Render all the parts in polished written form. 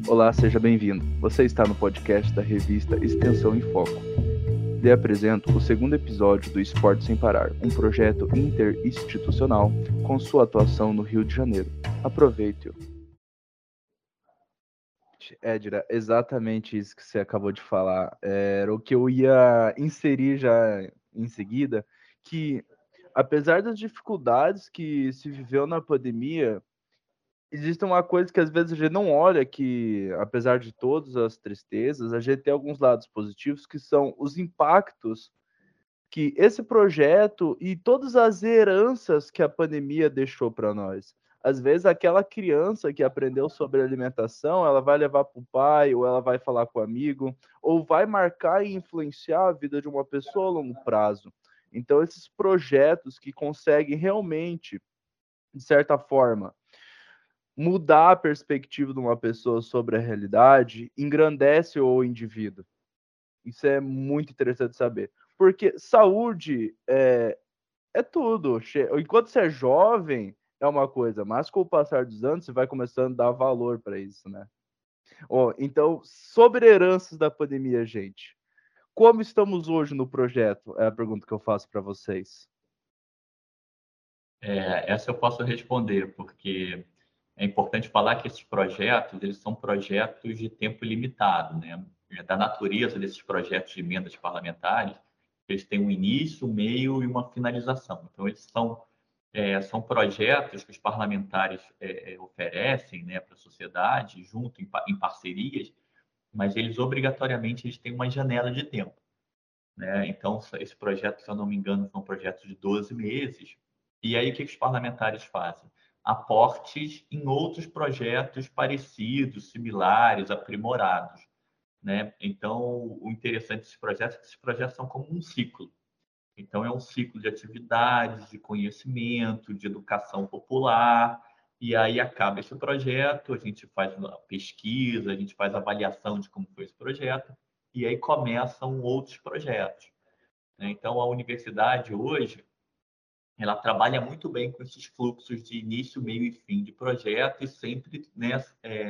Olá, seja bem-vindo. Você está no podcast da revista Extensão em Foco. Lhe apresento o segundo episódio do Esporte Sem Parar, um projeto interinstitucional com sua atuação no Rio de Janeiro. Aproveite-o. Edira, exatamente isso que você acabou de falar. Era o que eu ia inserir já em seguida, que apesar das dificuldades que se viveu na pandemia, existe uma coisa que às vezes a gente não olha, que apesar de todas as tristezas, a gente tem alguns lados positivos, que são os impactos que esse projeto e todas as heranças que a pandemia deixou para nós. Às vezes aquela criança que aprendeu sobre alimentação, ela vai levar para o pai, ou ela vai falar com o amigo, ou vai marcar e influenciar a vida de uma pessoa a longo prazo. Então esses projetos que conseguem realmente, de certa forma, mudar a perspectiva de uma pessoa sobre a realidade engrandece o indivíduo. Isso é muito interessante saber. Porque saúde é tudo. Enquanto você é jovem, é uma coisa, mas com o passar dos anos, você vai começando a dar valor para isso, né? Então, sobre heranças da pandemia, gente. Como estamos hoje no projeto? É a pergunta que eu faço para vocês. Essa eu posso responder, porque é importante falar que esses projetos, eles são projetos de tempo limitado, né? É da natureza desses projetos de emendas parlamentares, eles têm um início, um meio e uma finalização. Então, eles são projetos que os parlamentares oferecem, né, para a sociedade, junto em parcerias, mas eles têm uma janela de tempo, né? Então, esse projeto, se eu não me engano, são projetos de 12 meses. E aí, o que os parlamentares fazem? Aportes em outros projetos parecidos, similares, aprimorados, né? Então, o interessante desses projetos é que esses projetos são como um ciclo. Então, é um ciclo de atividades, de conhecimento, de educação popular. E aí acaba esse projeto, a gente faz uma pesquisa, a gente faz avaliação de como foi esse projeto, e aí começam outros projetos, né? Então, a universidade hoje, ela trabalha muito bem com esses fluxos de início, meio e fim de projeto, e sempre, né,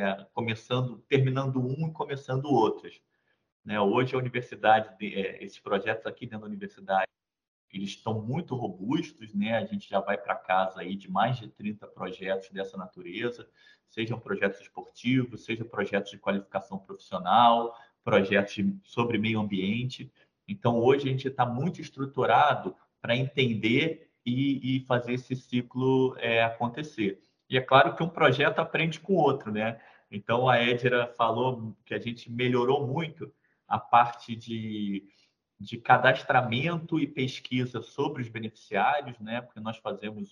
terminando um e começando outros, né? Hoje, a universidade, esses projetos aqui dentro da universidade, eles estão muito robustos, né? A gente já vai para casa aí de mais de 30 projetos dessa natureza, sejam projetos esportivos, sejam projetos de qualificação profissional, sobre meio ambiente. Então, hoje a gente está muito estruturado para entender e fazer esse ciclo acontecer. E é claro que um projeto aprende com o outro, né? Então, a Edira falou que a gente melhorou muito a parte de cadastramento e pesquisa sobre os beneficiários, né? Porque nós fazemos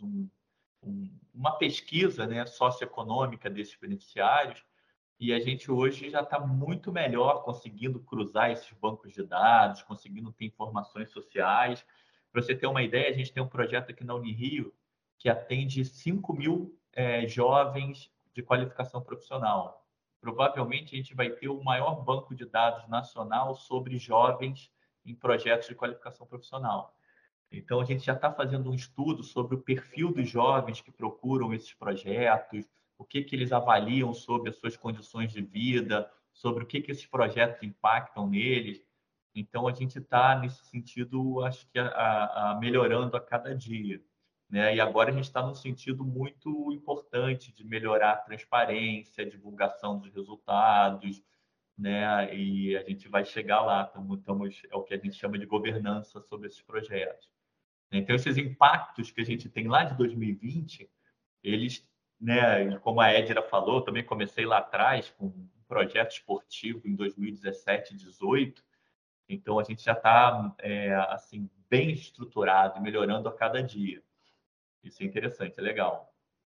uma pesquisa, né, socioeconômica desses beneficiários, e a gente hoje já está muito melhor conseguindo cruzar esses bancos de dados, conseguindo ter informações sociais. Para você ter uma ideia, a gente tem um projeto aqui na Unirio que atende 5.000 jovens de qualificação profissional. Provavelmente a gente vai ter o maior banco de dados nacional sobre jovens em projetos de qualificação profissional. Então, a gente já está fazendo um estudo sobre o perfil dos jovens que procuram esses projetos, o que eles avaliam sobre as suas condições de vida, sobre o que esses projetos impactam neles. Então, a gente está, nesse sentido, acho que melhorando a cada dia, né? E agora a gente está num sentido muito importante de melhorar a transparência, a divulgação dos resultados, né? E a gente vai chegar lá, é o que a gente chama de governança sobre esses projetos. Então, esses impactos que a gente tem lá de 2020, eles, né, como a Edira falou, também comecei lá atrás com um projeto esportivo em 2017, 2018. Então, a gente já está assim, bem estruturado e melhorando a cada dia. Isso é interessante, é legal.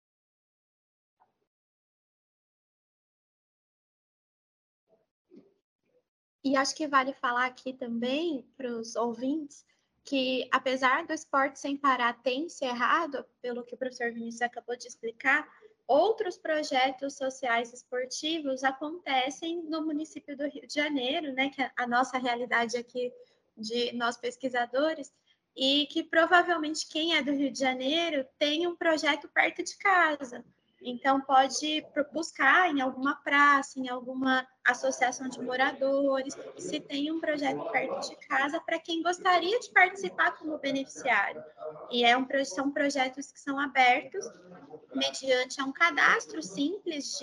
E acho que vale falar aqui também para os ouvintes que, apesar do Esporte Sem Parar ter encerrado, pelo que o professor Vinícius acabou de explicar, outros projetos sociais esportivos acontecem no município do Rio de Janeiro, né, que é a nossa realidade aqui de nós pesquisadores, e que provavelmente quem é do Rio de Janeiro tem um projeto perto de casa. Então, pode buscar em alguma praça, em alguma associação de moradores, se tem um projeto perto de casa, para quem gostaria de participar como beneficiário. E são projetos que são abertos mediante um cadastro simples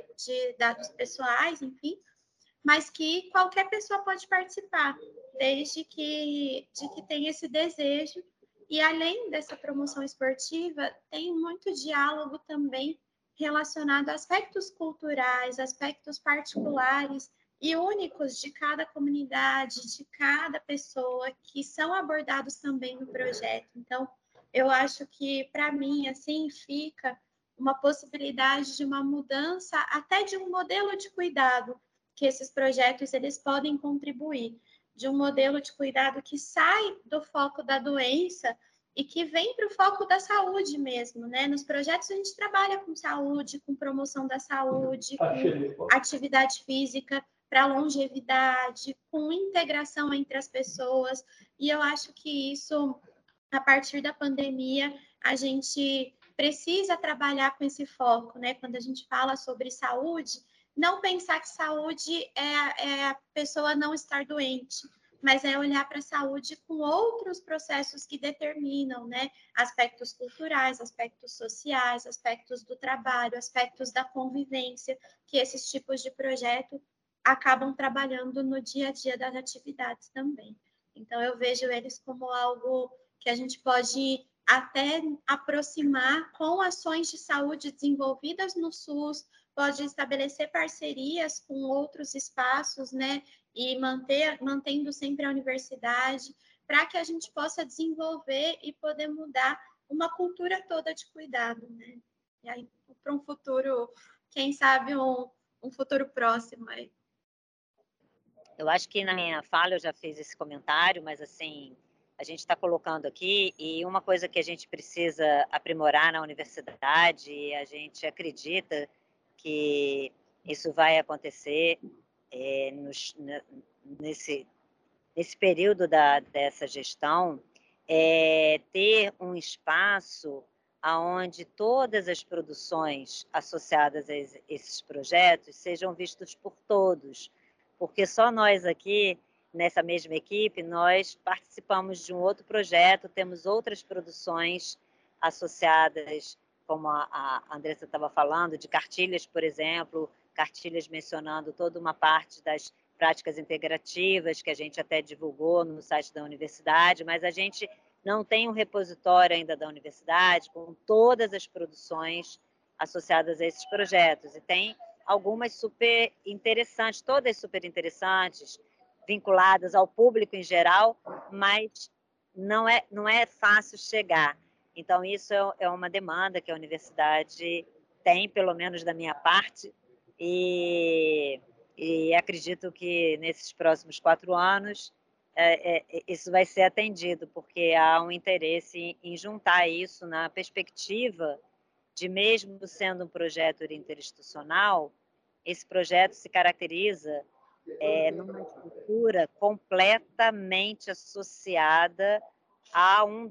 de dados pessoais, enfim, mas que qualquer pessoa pode participar, desde que tenha esse desejo. E além dessa promoção esportiva, tem muito diálogo também relacionado a aspectos culturais, aspectos particulares e únicos de cada comunidade, de cada pessoa, que são abordados também no projeto. Então, eu acho que, para mim, assim, fica uma possibilidade de uma mudança até de um modelo de cuidado que esses projetos eles podem contribuir, de um modelo de cuidado que sai do foco da doença e que vem para o foco da saúde mesmo, né? Nos projetos a gente trabalha com saúde, com promoção da saúde, com atividade física para longevidade, com integração entre as pessoas, e eu acho que isso, a partir da pandemia, a gente precisa trabalhar com esse foco, né? Quando a gente fala sobre saúde, não pensar que saúde é a pessoa não estar doente, mas é olhar para a saúde com outros processos que determinam, né? Aspectos culturais, aspectos sociais, aspectos do trabalho, aspectos da convivência, que esses tipos de projeto acabam trabalhando no dia a dia das atividades também. Então, eu vejo eles como algo que a gente pode até aproximar com ações de saúde desenvolvidas no SUS, pode estabelecer parcerias com outros espaços, né? E mantendo sempre a universidade, para que a gente possa desenvolver e poder mudar uma cultura toda de cuidado, né? E aí, para um futuro, quem sabe um futuro próximo aí. Eu acho que na minha fala eu já fiz esse comentário, mas assim, a gente está colocando aqui, e uma coisa que a gente precisa aprimorar na universidade, a gente acredita que isso vai acontecer nesse período dessa gestão, é ter um espaço onde todas as produções associadas a esses projetos sejam vistas por todos, porque só nós aqui, nessa mesma equipe, nós participamos de um outro projeto, temos outras produções associadas, como a Andressa estava falando, de cartilhas, por exemplo, cartilhas mencionando toda uma parte das práticas integrativas, que a gente até divulgou no site da universidade, mas a gente não tem um repositório ainda da universidade com todas as produções associadas a esses projetos. E tem algumas super interessantes, todas super interessantes, vinculadas ao público em geral, mas não é fácil chegar. Então, isso é uma demanda que a universidade tem, pelo menos da minha parte, e acredito que nesses próximos 4 anos isso vai ser atendido, porque há um interesse em juntar isso na perspectiva de, mesmo sendo um projeto interinstitucional, esse projeto se caracteriza numa estrutura completamente associada a um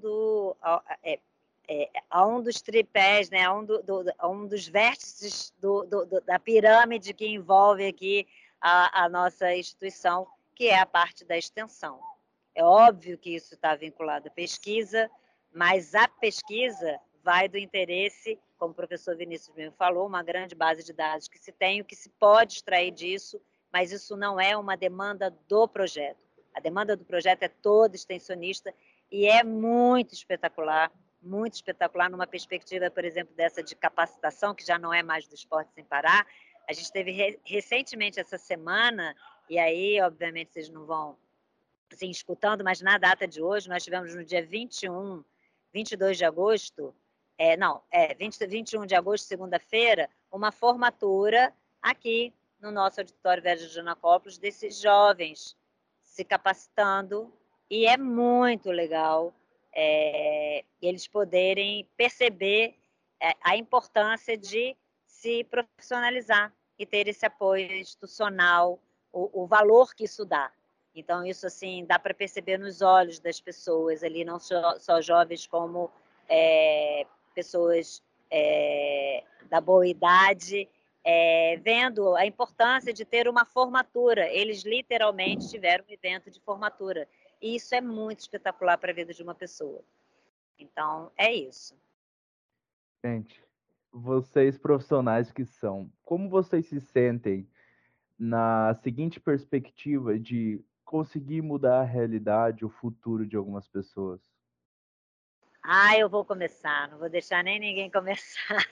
dos tripés, né, a um dos vértices da pirâmide que envolve aqui a nossa instituição, que é a parte da extensão. É óbvio que isso está vinculado à pesquisa, mas a pesquisa vai do interesse, como o professor Vinícius mesmo falou, uma grande base de dados que se tem, o que se pode extrair disso, mas isso não é uma demanda do projeto. A demanda do projeto é toda extensionista e é muito espetacular numa perspectiva, por exemplo, dessa de capacitação, que já não é mais do Esporte Sem Parar. A gente teve recentemente essa semana, e aí, obviamente, vocês não vão assim, escutando, mas na data de hoje, nós tivemos no dia 22 de agosto, 21 de agosto, segunda-feira, uma formatura aqui no nosso auditório Verde de Janacópolis, desses jovens se capacitando, e é muito legal eles poderem perceber a importância de se profissionalizar e ter esse apoio institucional, o valor que isso dá. Então, isso assim dá para perceber nos olhos das pessoas ali, não só jovens, como pessoas da boa idade, vendo a importância de ter uma formatura. Eles literalmente tiveram um evento de formatura. E isso é muito espetacular para a vida de uma pessoa. Então, é isso. Gente, vocês profissionais que são, como vocês se sentem na seguinte perspectiva de conseguir mudar a realidade, o futuro de algumas pessoas? Eu vou começar, não vou deixar nem ninguém começar.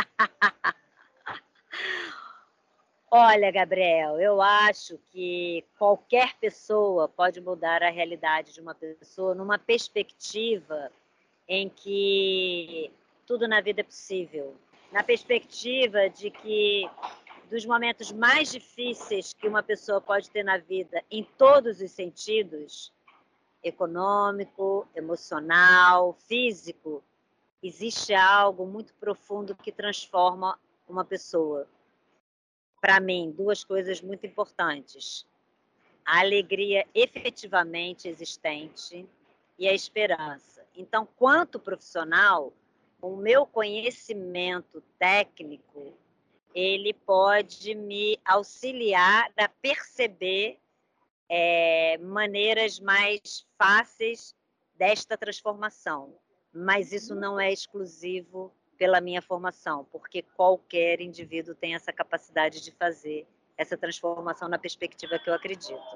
Olha, Gabriel, eu acho que qualquer pessoa pode mudar a realidade de uma pessoa numa perspectiva em que tudo na vida é possível. Na perspectiva de que dos momentos mais difíceis que uma pessoa pode ter na vida, em todos os sentidos, econômico, emocional, físico, existe algo muito profundo que transforma uma pessoa. Para mim, duas coisas muito importantes: a alegria efetivamente existente e a esperança. Então, quanto profissional, o meu conhecimento técnico, ele pode me auxiliar a perceber maneiras mais fáceis desta transformação. Mas isso não é exclusivo pela minha formação, porque qualquer indivíduo tem essa capacidade de fazer essa transformação na perspectiva que eu acredito.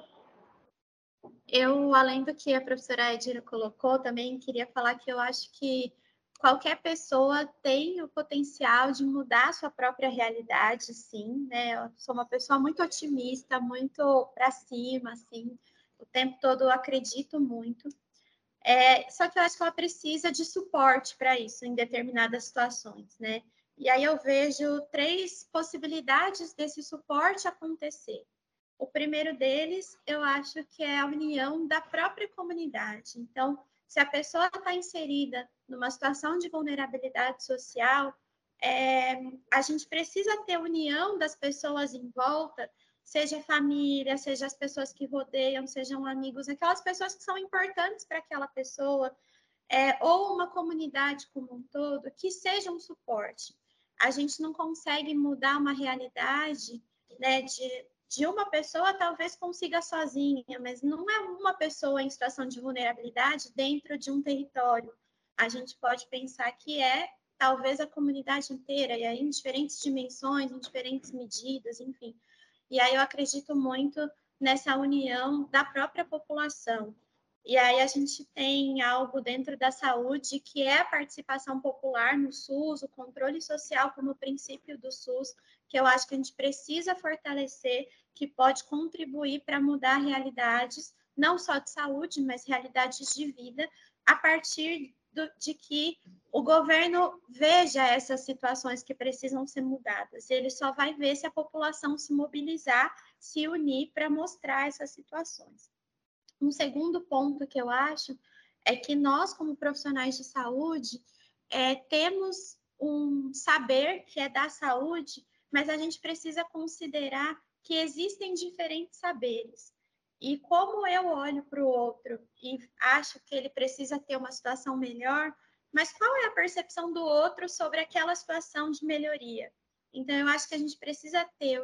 Eu, além do que a professora Edira colocou, também queria falar que eu acho que qualquer pessoa tem o potencial de mudar a sua própria realidade, sim, né? Eu sou uma pessoa muito otimista, muito para cima, assim, o tempo todo eu acredito muito. Só que eu acho que ela precisa de suporte para isso em determinadas situações, né? E aí eu vejo 3 possibilidades desse suporte acontecer. O primeiro deles, eu acho que é a união da própria comunidade. Então, se a pessoa está inserida numa situação de vulnerabilidade social, a gente precisa ter união das pessoas em volta, seja família, seja as pessoas que rodeiam, sejam amigos, aquelas pessoas que são importantes para aquela pessoa, ou uma comunidade como um todo, que seja um suporte. A gente não consegue mudar uma realidade, né, de uma pessoa, talvez consiga sozinha, mas não é uma pessoa em situação de vulnerabilidade dentro de um território. A gente pode pensar que talvez a comunidade inteira, e aí em diferentes dimensões, em diferentes medidas, enfim. E aí eu acredito muito nessa união da própria população. E aí a gente tem algo dentro da saúde que é a participação popular no SUS, o controle social como princípio do SUS, que eu acho que a gente precisa fortalecer, que pode contribuir para mudar realidades, não só de saúde, mas realidades de vida, a partir de que o governo veja essas situações que precisam ser mudadas. Ele só vai ver se a população se mobilizar, se unir para mostrar essas situações. Um segundo ponto que eu acho é que nós, como profissionais de saúde, temos um saber que é da saúde, mas a gente precisa considerar que existem diferentes saberes. E como eu olho para o outro e acho que ele precisa ter uma situação melhor, mas qual é a percepção do outro sobre aquela situação de melhoria? Então, eu acho que a gente precisa ter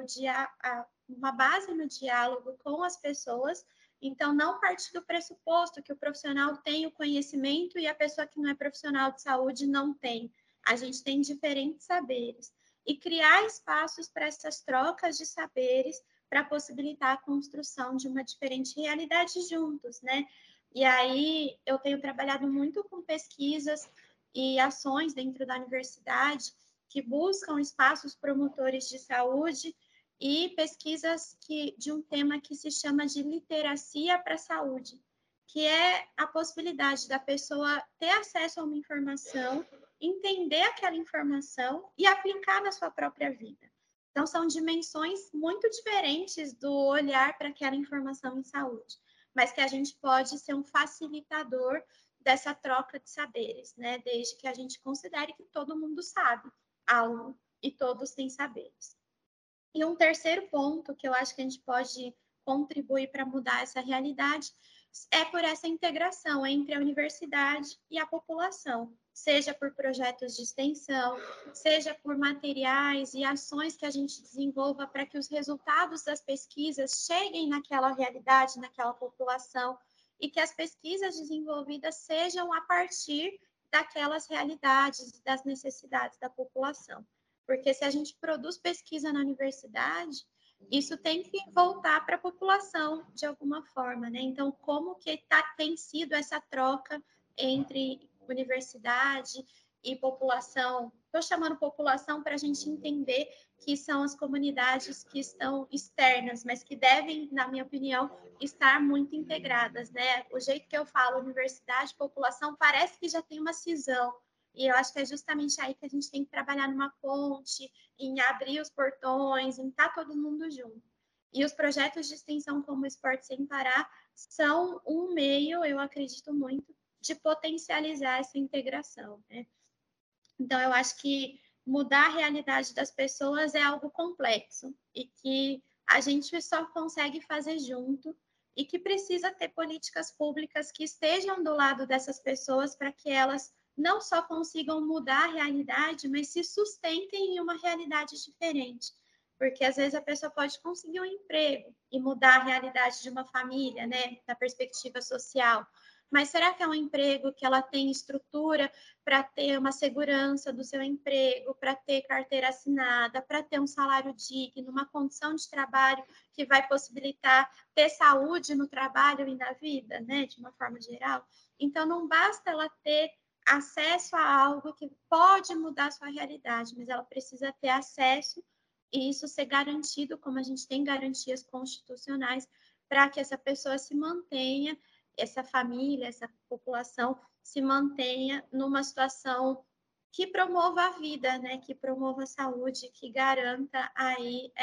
uma base no diálogo com as pessoas. Então, não partir do pressuposto que o profissional tem o conhecimento e a pessoa que não é profissional de saúde não tem. A gente tem diferentes saberes. E criar espaços para essas trocas de saberes para possibilitar a construção de uma diferente realidade juntos, né? E aí, eu tenho trabalhado muito com pesquisas e ações dentro da universidade que buscam espaços promotores de saúde e pesquisas de um tema que se chama de literacia para a saúde, que é a possibilidade da pessoa ter acesso a uma informação, entender aquela informação e aplicar na sua própria vida. Então, são dimensões muito diferentes do olhar para aquela informação em saúde, mas que a gente pode ser um facilitador dessa troca de saberes, né? Desde que a gente considere que todo mundo sabe algo e todos têm saberes. E um terceiro ponto que eu acho que a gente pode contribuir para mudar essa realidade é por essa integração entre a universidade e a população, seja por projetos de extensão, seja por materiais e ações que a gente desenvolva para que os resultados das pesquisas cheguem naquela realidade, naquela população, e que as pesquisas desenvolvidas sejam a partir daquelas realidades, das necessidades da população. Porque se a gente produz pesquisa na universidade, isso tem que voltar para a população de alguma forma, né? Então, como que tem sido essa troca entre universidade e população? Estou chamando população para a gente entender que são as comunidades que estão externas, mas que devem, na minha opinião, estar muito integradas, né? O jeito que eu falo universidade, população, parece que já tem uma cisão. E eu acho que é justamente aí que a gente tem que trabalhar numa ponte, em abrir os portões, em estar todo mundo junto. E os projetos de extensão como o Esporte Sem Parar são um meio, eu acredito muito, de potencializar essa integração, né? Então, eu acho que mudar a realidade das pessoas é algo complexo e que a gente só consegue fazer junto e que precisa ter políticas públicas que estejam do lado dessas pessoas para que elas não só consigam mudar a realidade, mas se sustentem em uma realidade diferente. Porque às vezes a pessoa pode conseguir um emprego e mudar a realidade de uma família, né, da perspectiva social. Mas será que é um emprego que ela tem estrutura para ter uma segurança do seu emprego, para ter carteira assinada, para ter um salário digno, uma condição de trabalho que vai possibilitar ter saúde no trabalho e na vida, né, de uma forma geral? Então, não basta ela ter acesso a algo que pode mudar a sua realidade, mas ela precisa ter acesso e isso ser garantido, como a gente tem garantias constitucionais, para que essa pessoa se mantenha, essa família, essa população se mantenha numa situação que promova a vida, né? Que promova a saúde, que garanta aí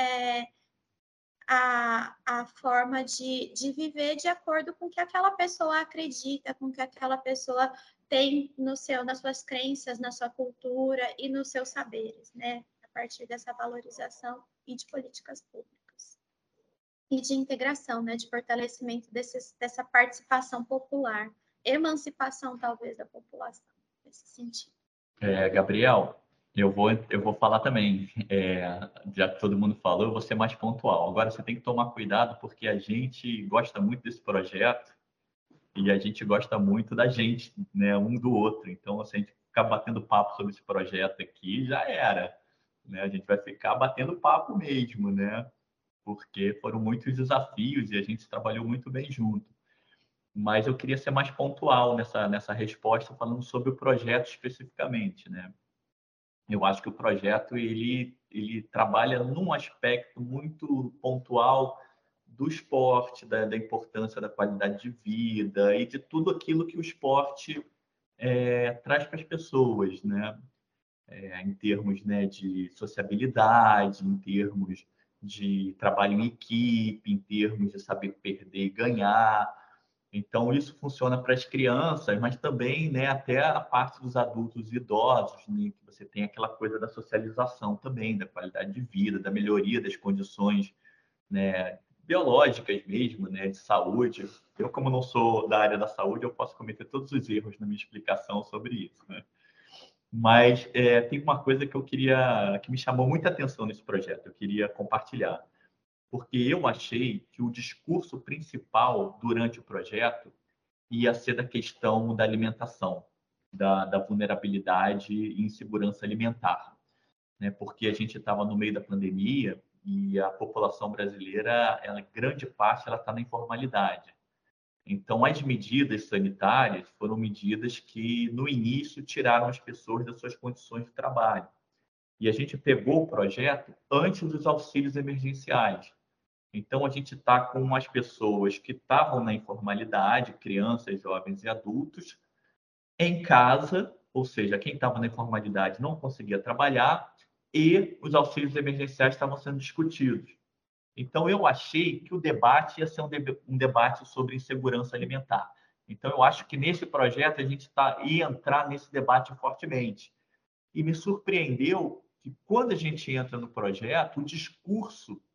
a forma de viver de acordo com o que aquela pessoa acredita, com o que aquela pessoa tem nas suas crenças, na sua cultura e nos seus saberes, né? A partir dessa valorização e de políticas públicas. E de integração, né? De fortalecimento dessa participação popular, emancipação, talvez, da população, nesse sentido. Gabriel, eu vou falar também. Já que todo mundo falou, eu vou ser mais pontual. Agora, você tem que tomar cuidado, porque a gente gosta muito desse projeto e a gente gosta muito da gente, né, um do outro. Então, se a gente ficar batendo papo sobre esse projeto aqui, já era, né? A gente vai ficar batendo papo mesmo, né? Porque foram muitos desafios e a gente trabalhou muito bem junto. Mas eu queria ser mais pontual nessa resposta, falando sobre o projeto especificamente, né? Eu acho que o projeto ele trabalha num aspecto muito pontual do esporte, da importância da qualidade de vida e de tudo aquilo que o esporte traz para as pessoas, né? Em termos, né, de sociabilidade, em termos de trabalho em equipe, em termos de saber perder e ganhar. Então, isso funciona para as crianças, mas também, né, até a parte dos adultos e idosos, né, que você tem aquela coisa da socialização também, da qualidade de vida, da melhoria das condições, né, biológicas mesmo, né, de saúde. Eu, como não sou da área da saúde, eu posso cometer todos os erros na minha explicação sobre isso, né? Mas tem uma coisa que me chamou muita atenção nesse projeto, eu queria compartilhar. Porque eu achei que o discurso principal durante o projeto ia ser da questão da alimentação, da vulnerabilidade e insegurança alimentar, né? Porque a gente estava no meio da pandemia e a população brasileira, grande parte, ela está na informalidade. Então, as medidas sanitárias foram medidas que, no início, tiraram as pessoas das suas condições de trabalho. E a gente pegou o projeto antes dos auxílios emergenciais. Então, a gente está com as pessoas que estavam na informalidade, crianças, jovens e adultos, em casa, ou seja, quem estava na informalidade não conseguia trabalhar e os auxílios emergenciais estavam sendo discutidos. Então, eu achei que o debate ia ser um debate sobre insegurança alimentar. Então, eu acho que nesse projeto a gente ia entrar nesse debate fortemente. E me surpreendeu que, quando a gente entra no projeto, o discurso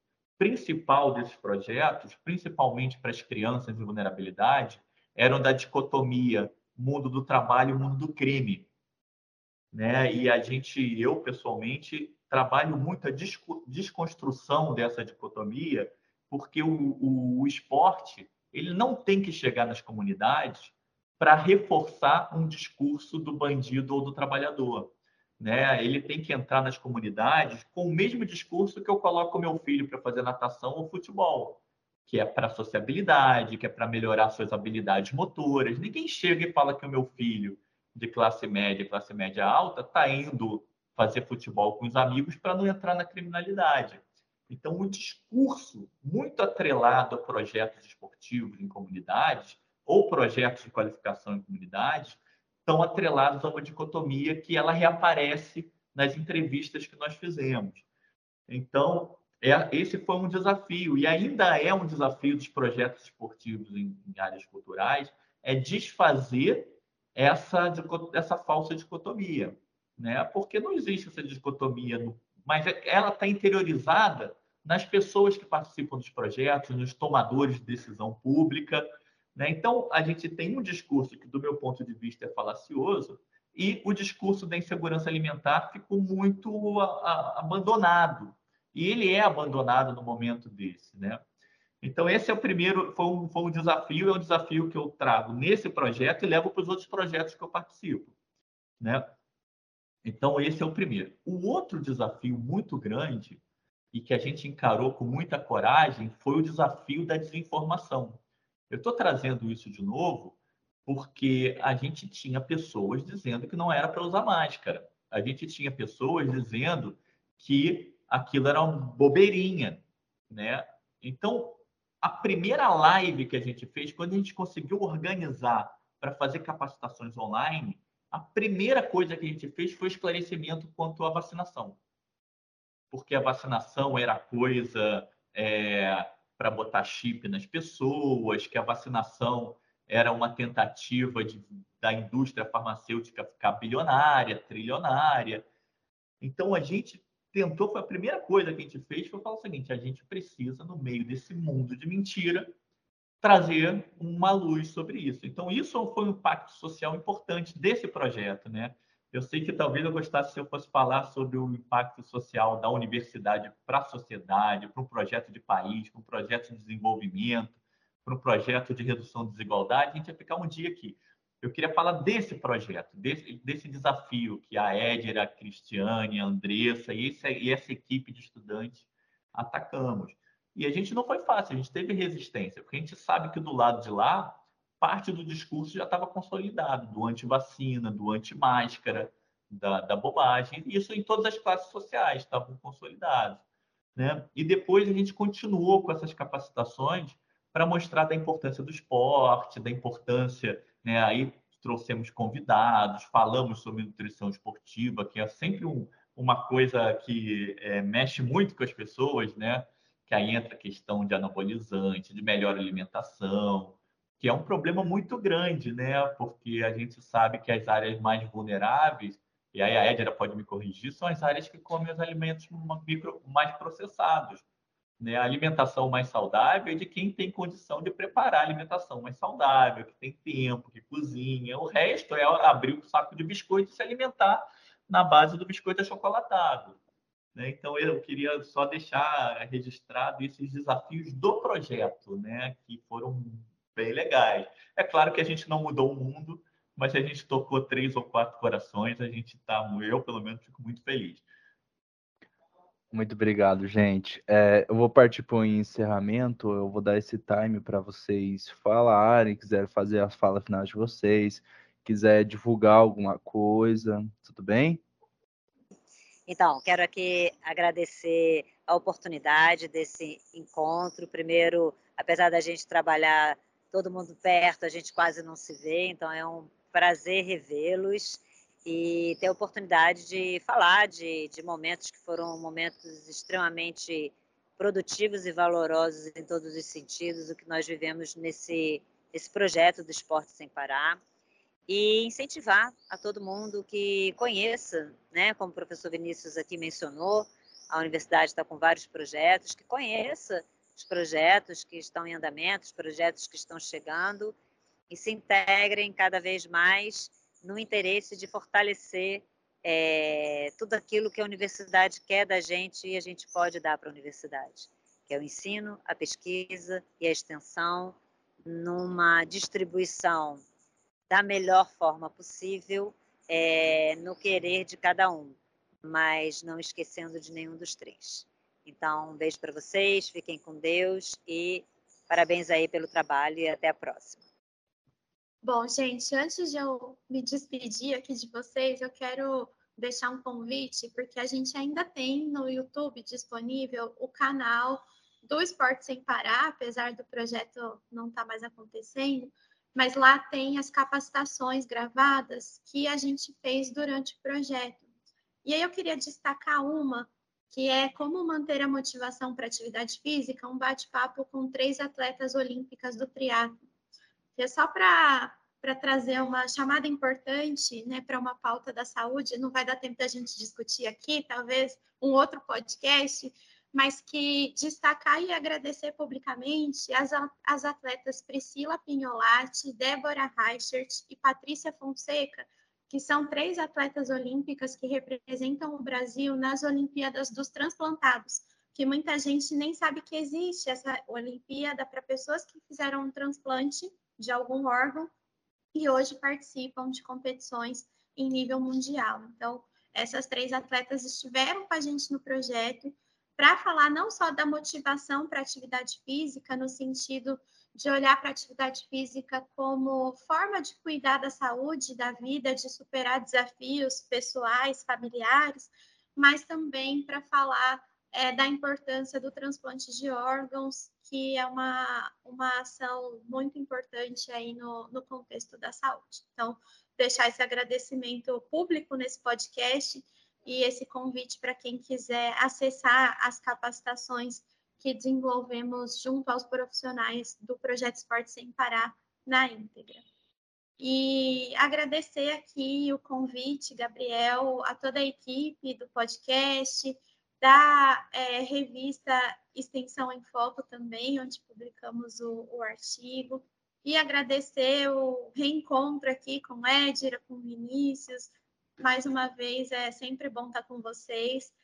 principal desses projetos, principalmente para as crianças em vulnerabilidade, eram da dicotomia mundo do trabalho e mundo do crime, né? E eu pessoalmente trabalho muito a desconstrução dessa dicotomia, porque o esporte ele não tem que chegar nas comunidades para reforçar um discurso do bandido ou do trabalhador, né? Ele tem que entrar nas comunidades com o mesmo discurso que eu coloco meu filho para fazer natação ou futebol, que é para sociabilidade, que é para melhorar suas habilidades motoras. Ninguém chega e fala que o meu filho de classe média alta, está indo fazer futebol com os amigos para não entrar na criminalidade. Então, o discurso muito atrelado a projetos esportivos em comunidades ou projetos de qualificação em comunidades estão atrelados a uma dicotomia que ela reaparece nas entrevistas que nós fizemos. Então, esse foi um desafio, e ainda é um desafio dos projetos esportivos em áreas culturais, é desfazer essa falsa dicotomia, né? Porque não existe essa dicotomia, mas ela está interiorizada nas pessoas que participam dos projetos, nos tomadores de decisão pública, né? Então, a gente tem um discurso que, do meu ponto de vista, é falacioso, e o discurso da insegurança alimentar ficou muito abandonado. E ele é abandonado no momento desse, né? Então, esse é o primeiro, foi um desafio, é um desafio que eu trago nesse projeto e levo para os outros projetos que eu participo, né? Então, esse é o primeiro. O outro desafio muito grande e que a gente encarou com muita coragem foi o desafio da desinformação. Eu estou trazendo isso de novo porque a gente tinha pessoas dizendo que não era para usar máscara. A gente tinha pessoas dizendo que aquilo era uma bobeirinha, né? Então, a primeira live que a gente fez, quando a gente conseguiu organizar para fazer capacitações online, a primeira coisa que a gente fez foi esclarecimento quanto à vacinação. Porque a vacinação era coisa para botar chip nas pessoas, que a vacinação era uma tentativa da indústria farmacêutica ficar bilionária, trilionária. Então, a gente tentou, foi a primeira coisa que a gente fez, foi falar o seguinte, a gente precisa, no meio desse mundo de mentira, trazer uma luz sobre isso. Então, isso foi um impacto social importante desse projeto, né? Eu sei que talvez eu gostasse se eu fosse falar sobre o impacto social da universidade para a sociedade, para um projeto de país, para um projeto de desenvolvimento, para um projeto de redução de desigualdade, a gente ia ficar um dia aqui. Eu queria falar desse projeto, desse desafio que a Éder, a Cristiane, a Andressa e essa equipe de estudantes atacamos. E a gente não foi fácil, a gente teve resistência, porque a gente sabe que do lado de lá, parte do discurso já estava consolidado, do anti-vacina, do anti-máscara, da bobagem, e isso em todas as classes sociais estavam consolidados, né? E depois a gente continuou com essas capacitações para mostrar da importância do esporte, da importância, né? Aí trouxemos convidados, falamos sobre nutrição esportiva, que é sempre uma coisa que mexe muito com as pessoas, né? Que aí entra a questão de anabolizante, de melhor alimentação, que é um problema muito grande, né? Porque a gente sabe que as áreas mais vulneráveis, e aí a Edna pode me corrigir, são as áreas que comem os alimentos mais processados, né? A alimentação mais saudável é de quem tem condição de preparar a alimentação mais saudável, que tem tempo, que cozinha. O resto é abrir um saco de biscoito e se alimentar na base do biscoito achocolatado, né? Então, eu queria só deixar registrado esses desafios do projeto, né? Que foram bem legais. É claro que a gente não mudou o mundo, mas a gente tocou 3 ou 4 corações, a gente está, eu pelo menos fico muito feliz. Muito obrigado, gente. Eu vou partir para o encerramento, eu vou dar esse time para vocês falarem, quiser fazer a fala final de vocês, quiser divulgar alguma coisa, tudo bem? Então, quero aqui agradecer a oportunidade desse encontro. Primeiro, apesar da gente trabalhar todo mundo perto, a gente quase não se vê, então é um prazer revê-los e ter a oportunidade de falar de momentos que foram momentos extremamente produtivos e valorosos em todos os sentidos, o que nós vivemos nesse projeto do Esporte Sem Parar. E incentivar a todo mundo que conheça, né, como o professor Vinícius aqui mencionou, a universidade está com vários projetos, que conheça os projetos que estão em andamento, os projetos que estão chegando, e se integrem cada vez mais no interesse de fortalecer tudo aquilo que a universidade quer da gente e a gente pode dar para a universidade, que é o ensino, a pesquisa e a extensão, numa distribuição da melhor forma possível, no querer de cada um, mas não esquecendo de nenhum dos três. Então, um beijo para vocês, fiquem com Deus e parabéns aí pelo trabalho e até a próxima. Bom, gente, antes de eu me despedir aqui de vocês, eu quero deixar um convite, porque a gente ainda tem no YouTube disponível o canal do Esporte Sem Parar, apesar do projeto não estar mais acontecendo, mas lá tem as capacitações gravadas que a gente fez durante o projeto. E aí eu queria destacar uma, que é como manter a motivação para atividade física, um bate-papo com 3 atletas olímpicas do triatlo. É só para trazer uma chamada importante, né, para uma pauta da saúde, não vai dar tempo da gente discutir aqui, talvez um outro podcast, mas que destacar e agradecer publicamente as atletas Priscila Pignolatti, Débora Reichert e Patrícia Fonseca, que são 3 atletas olímpicas que representam o Brasil nas Olimpíadas dos Transplantados, que muita gente nem sabe que existe essa Olimpíada para pessoas que fizeram um transplante de algum órgão e hoje participam de competições em nível mundial. Então, essas 3 atletas estiveram com a gente no projeto para falar não só da motivação para a atividade física, no sentido de olhar para a atividade física como forma de cuidar da saúde, da vida, de superar desafios pessoais, familiares, mas também para falar da importância do transplante de órgãos, que é uma ação muito importante aí no contexto da saúde. Então, deixar esse agradecimento público nesse podcast e esse convite para quem quiser acessar as capacitações que desenvolvemos junto aos profissionais do Projeto Esporte Sem Parar na íntegra. E agradecer aqui o convite, Gabriel, a toda a equipe do podcast, da revista Extensão em Foco também, onde publicamos o artigo, e agradecer o reencontro aqui com Édira, com Vinícius. Mais uma vez, é sempre bom estar com vocês.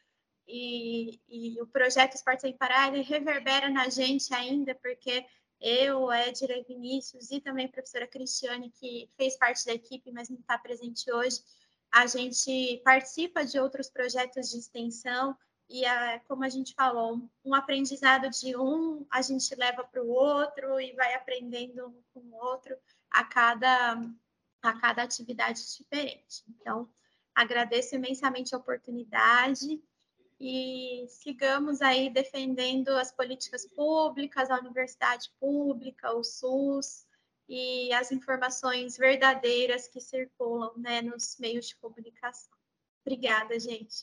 E o projeto Esporte Sem Parar, ele reverbera na gente ainda, porque eu, Édira e Vinícius, e também a professora Cristiane, que fez parte da equipe, mas não está presente hoje, a gente participa de outros projetos de extensão e, como a gente falou, um aprendizado de um, a gente leva para o outro e vai aprendendo um com o outro a cada atividade diferente. Então, agradeço imensamente a oportunidade e sigamos aí defendendo as políticas públicas, a universidade pública, o SUS e as informações verdadeiras que circulam, né, nos meios de comunicação. Obrigada, gente.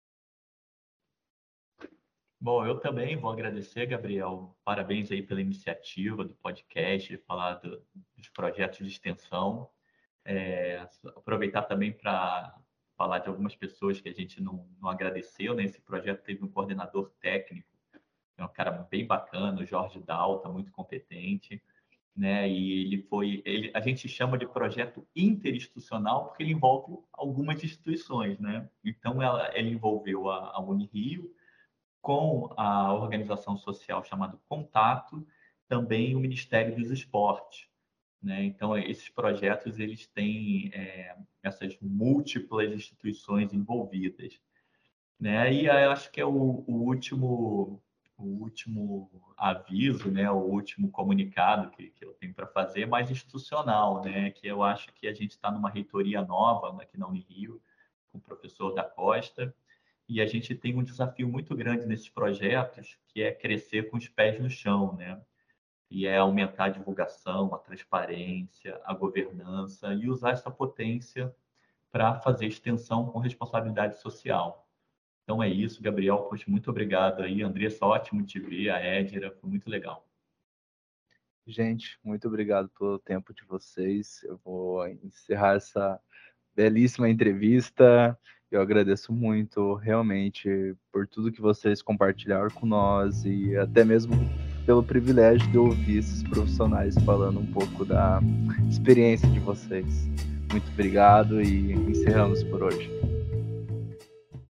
Bom, eu também vou agradecer, Gabriel. Parabéns aí pela iniciativa do podcast, falar dos projetos de extensão. Aproveitar também para falar de algumas pessoas que a gente não agradeceu, né? Esse projeto teve um coordenador técnico, é um cara bem bacana, o Jorge Dalta, muito competente, né? E a gente chama de projeto interinstitucional porque ele envolve algumas instituições, né? Então, ele envolveu a Unirio com a organização social chamada Contato, também o Ministério dos Esportes, né? Então, esses projetos eles têm essas múltiplas instituições envolvidas, né? E eu acho que é o último aviso, né? O último comunicado que eu tenho para fazer, mais institucional, né? Que eu acho que a gente está numa reitoria nova aqui na Unirio, com o professor da Costa, e a gente tem um desafio muito grande nesses projetos, que é crescer com os pés no chão, né? E é aumentar a divulgação, a transparência, a governança e usar essa potência para fazer extensão com responsabilidade social. Então é isso, Gabriel. Poxa, muito obrigado aí. Andressa, ótimo te ver. A Édira, foi muito legal. Gente, muito obrigado pelo tempo de vocês. Eu vou encerrar essa belíssima entrevista. Eu agradeço muito, realmente, por tudo que vocês compartilharam com nós e até mesmo pelo privilégio de ouvir esses profissionais falando um pouco da experiência de vocês. Muito obrigado e encerramos por hoje.